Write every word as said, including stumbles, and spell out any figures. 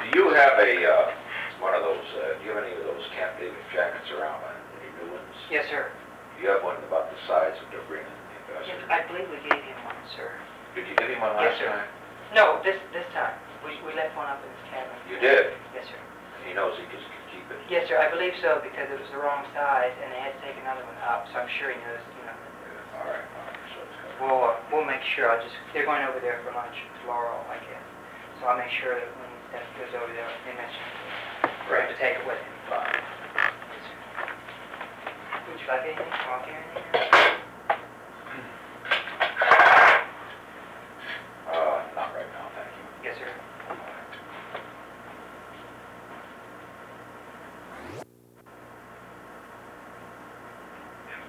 Do you have a, uh, one of those, uh, do you have any of those Camp David jackets around, uh, any new ones? Yes, sir. Do you have one about the size of the ring and the Yes, investor? I believe we gave him one, sir. Did you give him one Yes, last sir. time? No, this this time. We, we left one up in his cabin. You did? Yes, sir. He knows he just can keep it? Yes, sir. I believe so because it was the wrong size and they had to take another one up. So I'm sure he knows, you know. Yeah, all right, all right, so it's got. We'll, uh, we'll make sure. I'll just, they're going over there for lunch tomorrow, I guess. So I'll make sure that when that goes over there, they mention it. We have to take it with him. Fine. Would you like anything? Coffee or anything?